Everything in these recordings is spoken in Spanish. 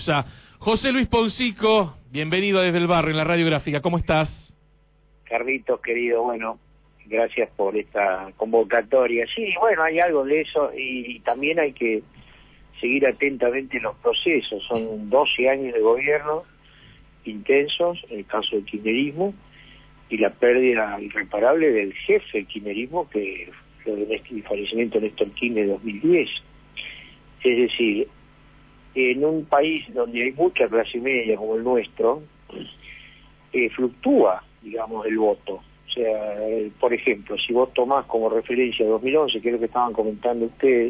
Mendoza. José Luis Poncico, bienvenido desde el barrio en la radiográfica, ¿cómo estás? Carlitos, querido, bueno, gracias por esta convocatoria. Sí, bueno, hay algo de eso y también hay que seguir atentamente los procesos. Son 12 años de gobierno intensos, en el caso del kirchnerismo, y la pérdida irreparable del jefe del kirchnerismo, que fue el fallecimiento de Néstor Kirchner en 2010. Es decir, en un país donde hay mucha clase media como el nuestro, fluctúa, digamos, el voto. O sea, por ejemplo, si vos tomás como referencia 2011, que es lo que estaban comentando ustedes,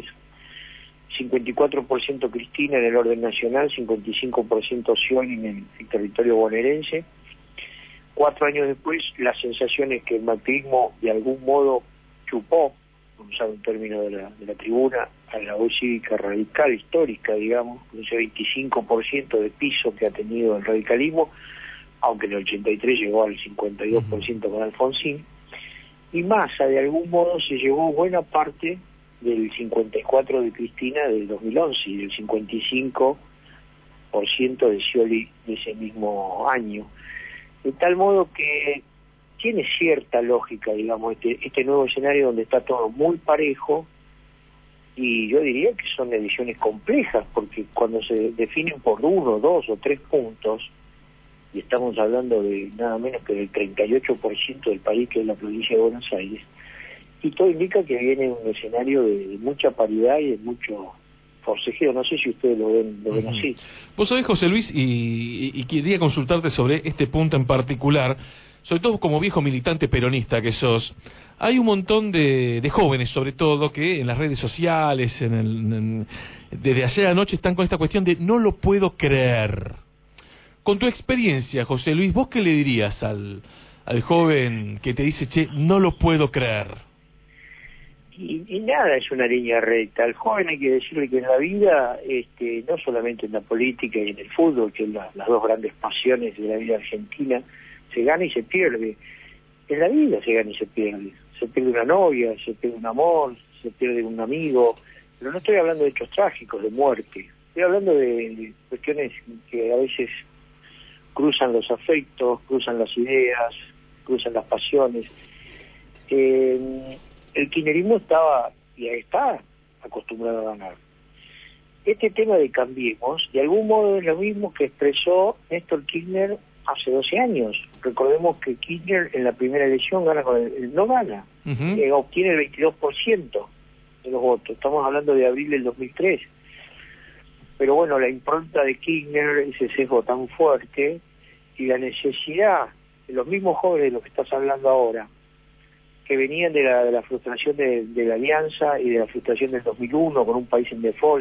54% Cristina en el orden nacional, 55% Scioli en el territorio bonaerense. 4 años después, la sensación es que el macrismo de algún modo chupó, vamos a usar un término de la tribuna, a la voz cívica radical histórica, digamos, con ese 25% de piso que ha tenido el radicalismo, aunque en el 83 llegó al 52% con Alfonsín, y Massa de algún modo se llevó buena parte del 54% de Cristina del 2011 y del 55% de Scioli de ese mismo año. De tal modo que tiene cierta lógica, digamos, este nuevo escenario donde está todo muy parejo, y yo diría que son elecciones complejas, porque cuando se definen por 1, 2 o 3 puntos, y estamos hablando de nada menos que del 38% del país, que es la provincia de Buenos Aires, y todo indica que viene un escenario de mucha paridad y de mucho forcejeo. No sé si ustedes lo ven así. Vos sabés, José Luis, y quería consultarte sobre este punto en particular, sobre todo como viejo militante peronista que sos. Hay un montón de jóvenes, sobre todo, que en las redes sociales, desde ayer anoche están con esta cuestión de no lo puedo creer. Con tu experiencia, José Luis, ¿vos qué le dirías al joven que te dice, che, no lo puedo creer? Y nada es una línea recta. Al joven hay que decirle que en la vida, no solamente en la política y en el fútbol, que son las dos grandes pasiones de la vida argentina, se gana y se pierde. En la vida se gana y se pierde. Se pierde una novia, se pierde un amor, se pierde un amigo, pero no estoy hablando de hechos trágicos, de muerte. Estoy hablando de cuestiones que a veces cruzan los afectos, cruzan las ideas, cruzan las pasiones. El kirchnerismo estaba y está acostumbrado a ganar. Este tema de Cambiemos, de algún modo es lo mismo que expresó Néstor Kirchner hace 12 años. Recordemos que Kirchner en la primera elección gana no gana, obtiene el 22% de los votos. Estamos hablando de abril del 2003. Pero bueno, la impronta de Kirchner, ese sesgo tan fuerte, y la necesidad de los mismos jóvenes de los que estás hablando ahora, que venían de la frustración de la Alianza y de la frustración del 2001 con un país en default,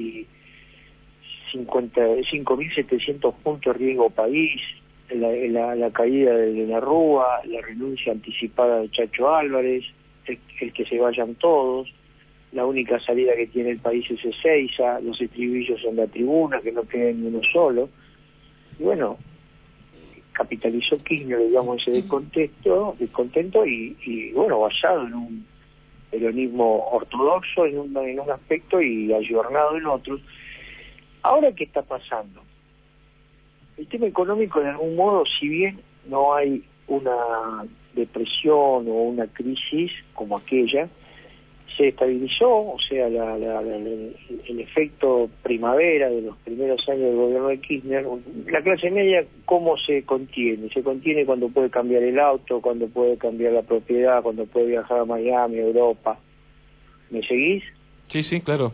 5.700 puntos de riesgo país, la caída de la Rúa, la renuncia anticipada de Chacho Álvarez, el que se vayan todos, la única salida que tiene el país es Ezeiza, los estribillos en la tribuna, que no queden uno solo, y bueno, capitalizó Kirchner, digamos, ese descontento y bueno, basado en un peronismo ortodoxo en un aspecto y ayornado en otros. Ahora, ¿qué está pasando? El tema económico, de algún modo, si bien no hay una depresión o una crisis como aquella, se estabilizó, o sea, el efecto primavera de los primeros años del gobierno de Kirchner. La clase media, ¿cómo se contiene? Se contiene cuando puede cambiar el auto, cuando puede cambiar la propiedad, cuando puede viajar a Miami, a Europa. ¿Me seguís? Sí, claro.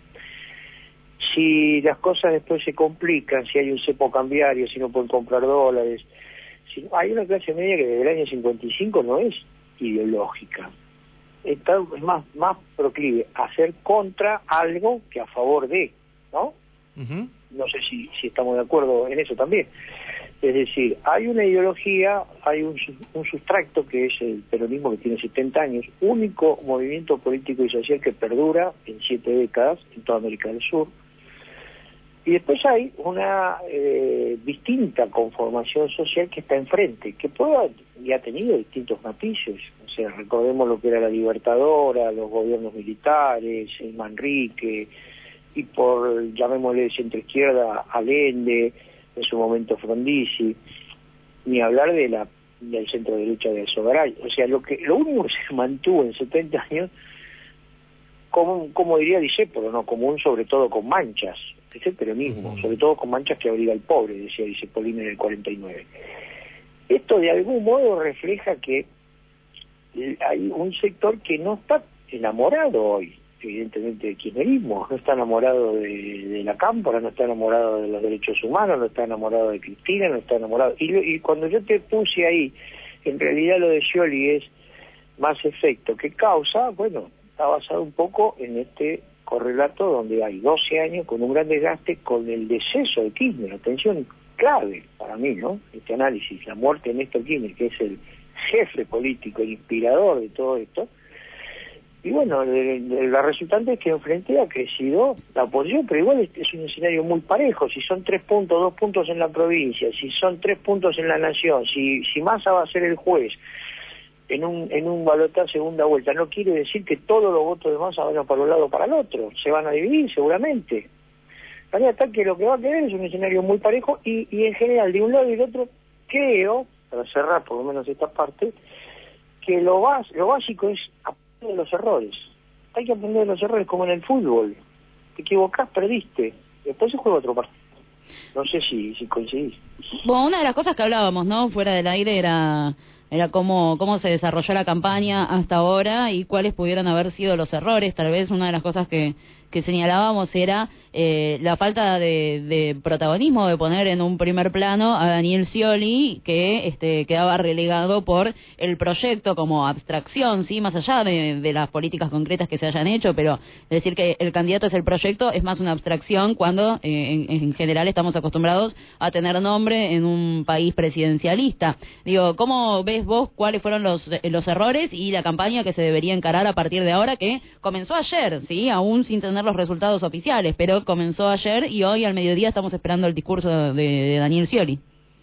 Si las cosas después se complican, si hay un cepo cambiario, si no pueden comprar dólares, hay una clase media que desde el año 55 no es ideológica. Es más proclive a ser contra algo que a favor de, ¿no? No sé si estamos de acuerdo en eso también. Es decir, hay una ideología, hay un sustracto que es el peronismo, que tiene 70 años, único movimiento político y social que perdura en 7 décadas en toda América del Sur. Y después hay una distinta conformación social que está enfrente, que y ha tenido distintos matices. O sea, recordemos lo que era la Libertadora, los gobiernos militares, el Manrique, y por, llamémosle centro-izquierda, Allende, en su momento Frondizi, ni hablar del centro derecha de Sogaray. O sea, lo único que se mantuvo en 70 años, como diría Discépolo, ¿no? Común, sobre todo con manchas, es el peronismo, sobre todo con manchas que abriga al pobre, decía Discepolino en el 49. Esto de algún modo refleja que hay un sector que no está enamorado hoy, evidentemente, del kirchnerismo, no está enamorado de la Cámpora, no está enamorado de los derechos humanos, no está enamorado de Cristina, no está enamorado. Y cuando yo te puse ahí, en realidad lo de Scioli es más efecto que causa, bueno, está basado un poco en este correlato donde hay 12 años con un gran desgaste, con el deceso de Kirchner. Atención, clave para mí, ¿no? Este análisis, la muerte de Néstor Kirchner, que es el jefe político, el inspirador de todo esto. Y bueno, la resultante es que enfrente ha crecido la oposición, pero igual es un escenario muy parejo. Si son 3 puntos, 2 puntos en la provincia, si son 3 puntos en la nación, si Massa va a ser el juez en un balotaje segunda vuelta, no quiere decir que todos los votos de Massa vayan para un lado o para el otro, se van a dividir seguramente. De manera tal que lo que va a quedar es un escenario muy parejo y en general de un lado y del otro, creo, para cerrar por lo menos esta parte, que lo básico es aprender de los errores. Hay que aprender de los errores como en el fútbol. Te equivocás, perdiste. Después se juega otro partido. No sé si coincidís. Bueno, una de las cosas que hablábamos, ¿no?, fuera del aire era cómo se desarrolló la campaña hasta ahora y cuáles pudieran haber sido los errores. Tal vez una de las cosas que señalábamos era la falta de protagonismo, de poner en un primer plano a Daniel Scioli, que quedaba relegado por el proyecto como abstracción, sí, más allá de las políticas concretas que se hayan hecho, pero decir que el candidato es el proyecto es más una abstracción cuando en general estamos acostumbrados a tener nombre en un país presidencialista. Digo, ¿cómo ves vos cuáles fueron los errores y la campaña que se debería encarar a partir de ahora, que comenzó ayer, sí, aún sin tener los resultados oficiales, pero comenzó ayer y hoy al mediodía estamos esperando el discurso de Daniel Scioli?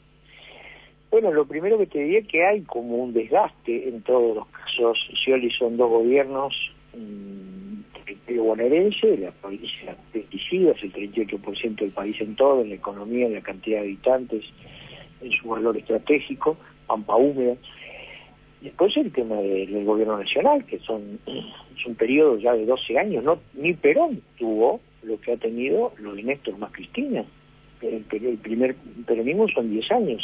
Bueno, lo primero que te diría es que hay como un desgaste en todos los casos. Scioli son 2 gobiernos territorio bonaerense, la provincia de pesticidas, el 38% del país en todo, en la economía, en la cantidad de habitantes, en su valor estratégico, pampa húmeda. Después el tema del gobierno nacional, que es un periodo ya de 12 años, ni Perón tuvo lo que ha tenido lo de Néstor más Cristina. El primer peronismo son 10 años,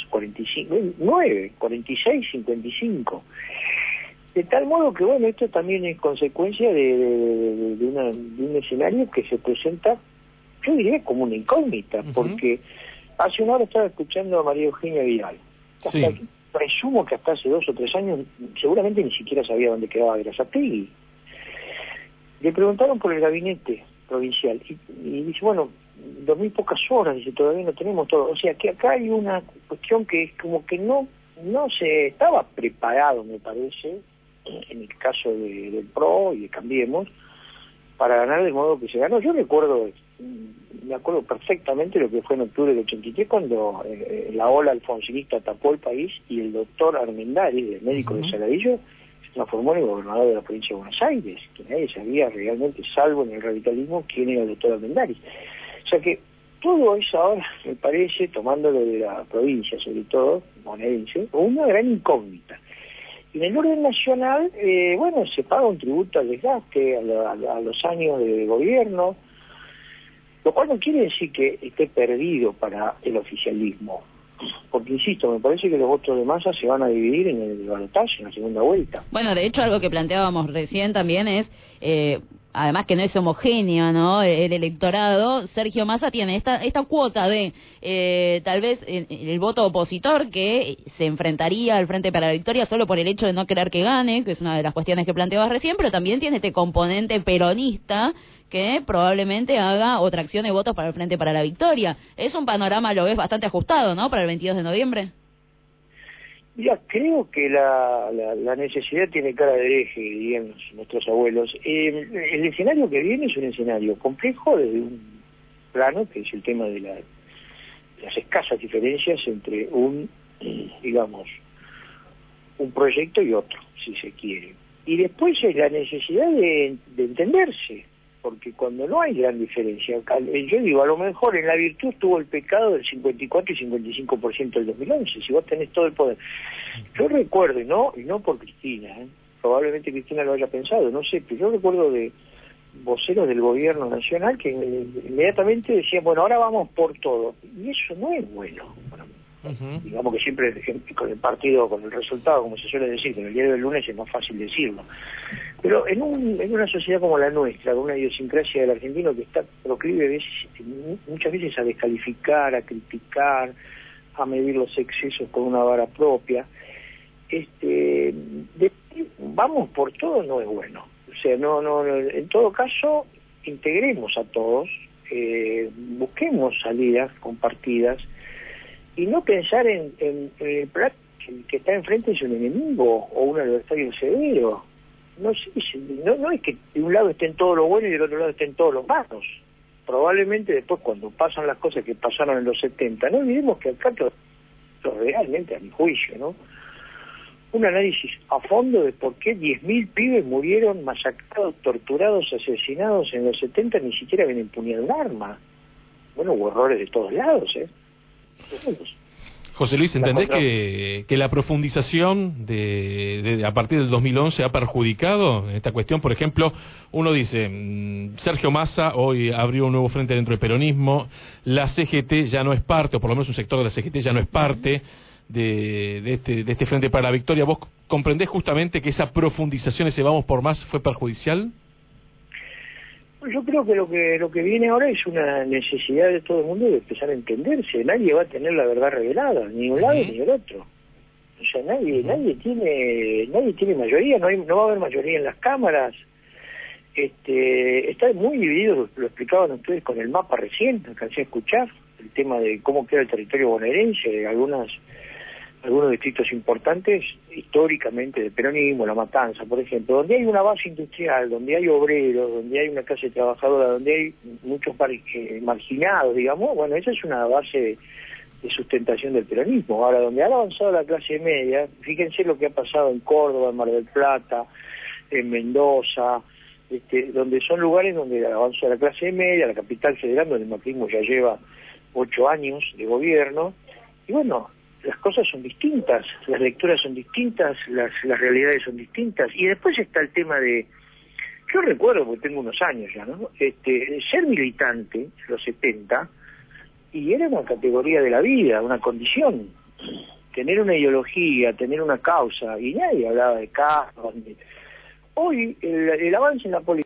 46, 55. De tal modo que, bueno, esto también es consecuencia de un escenario que se presenta, yo diría, como una incógnita, porque hace una hora estaba escuchando a María Eugenia Vidal. Sí. Presumo que hasta hace 2 o 3 años seguramente ni siquiera sabía dónde quedaba Berazategui. Le preguntaron por el gabinete provincial y dice, bueno, dormí pocas horas, dice, todavía no tenemos todo. O sea que acá hay una cuestión que es como que no se estaba preparado, me parece, en el caso del PRO y de Cambiemos, para ganar del modo que se ganó. Yo me acuerdo perfectamente lo que fue en octubre del 83, cuando la ola alfonsinista tapó el país y el doctor Armendáriz, el médico de Saladillo, se transformó en el gobernador de la provincia de Buenos Aires, que nadie sabía realmente, salvo en el radicalismo, quién era el doctor Armendáriz. O sea que todo eso ahora, me parece, tomándolo de la provincia, sobre todo, bonaerense, una gran incógnita. Y en el orden nacional, bueno, se paga un tributo al desgaste, a los años de gobierno, lo cual no quiere decir que esté perdido para el oficialismo. Porque, insisto, me parece que los votos de Massa se van a dividir en el balotaje, en la segunda vuelta. Bueno, de hecho, algo que planteábamos recién también es, además que no es homogéneo, ¿no?, el electorado. Sergio Massa tiene esta cuota de tal vez el voto opositor, que se enfrentaría al Frente para la Victoria solo por el hecho de no querer que gane, que es una de las cuestiones que planteabas recién, pero también tiene este componente peronista que probablemente haga otra acción de votos para el Frente para la Victoria. Es un panorama, lo ves, bastante ajustado, ¿no?, para el 22 de noviembre. Mira, creo que la necesidad tiene cara de hereje, dirían nuestros abuelos. El escenario que viene es un escenario complejo desde un plano, que es el tema de las escasas diferencias entre un proyecto y otro, si se quiere. Y después es la necesidad de entenderse, porque cuando no hay gran diferencia, yo digo, a lo mejor en la virtud tuvo el pecado del 54 y 55% del 2011, si vos tenés todo el poder. Yo recuerdo, y no por Cristina, probablemente Cristina lo haya pensado, no sé, pero yo recuerdo de voceros del gobierno nacional que inmediatamente decían, bueno, ahora vamos por todo, y eso no es bueno. Digamos que siempre con el partido, con el resultado, como se suele decir, con el diario del lunes es más fácil decirlo. Pero en una sociedad como la nuestra, con una idiosincrasia del argentino que está proclive muchas veces a descalificar, a criticar, a medir los excesos con una vara propia, vamos por todo no es bueno. O sea, no, en todo caso, integremos a todos, busquemos salidas compartidas, y no pensar en el plato que está enfrente es un enemigo o un adversario severo. No sé, no es que de un lado estén todos los buenos y del otro lado estén todos los malos. Probablemente después, cuando pasan las cosas que pasaron en los 70, no olvidemos que acá realmente, a mi juicio, ¿no? Un análisis a fondo de por qué 10.000 pibes murieron masacrados, torturados, asesinados en los 70, ni siquiera habían empuñado un arma. Bueno, hubo errores de todos lados, José Luis, ¿entendés que la profundización a partir del 2011 ha perjudicado esta cuestión? Por ejemplo, uno dice, Sergio Massa hoy abrió un nuevo frente dentro del peronismo, la CGT ya no es parte, o por lo menos un sector de la CGT ya no es parte de este Frente para la Victoria. ¿Vos comprendés justamente que esa profundización, ese vamos por más, fue perjudicial? Yo creo que lo que viene ahora es una necesidad de todo el mundo de empezar a entenderse. Nadie va a tener la verdad revelada, ni un lado ni el otro. O sea, nadie tiene mayoría, no va a haber mayoría en las cámaras. Está muy dividido, lo explicaban ustedes con el mapa recién, alcancé a escuchar el tema de cómo queda el territorio bonaerense, algunos distritos importantes históricamente del peronismo, La Matanza, por ejemplo, donde hay una base industrial, donde hay obreros, donde hay una clase trabajadora, donde hay muchos marginados, digamos, bueno, esa es una base de sustentación del peronismo. Ahora, donde ha avanzado la clase media, fíjense lo que ha pasado en Córdoba, en Mar del Plata, en Mendoza, donde son lugares donde avanza la clase media, la capital federal, donde el macrismo ya lleva 8 años de gobierno, y bueno, las cosas son distintas, las lecturas son distintas, las realidades son distintas, y después está el tema de, yo recuerdo, porque tengo unos años ya, ¿no? Ser militante, en los 70, y era una categoría de la vida, una condición, tener una ideología, tener una causa, y nadie hablaba de casos. Hoy el avance en la política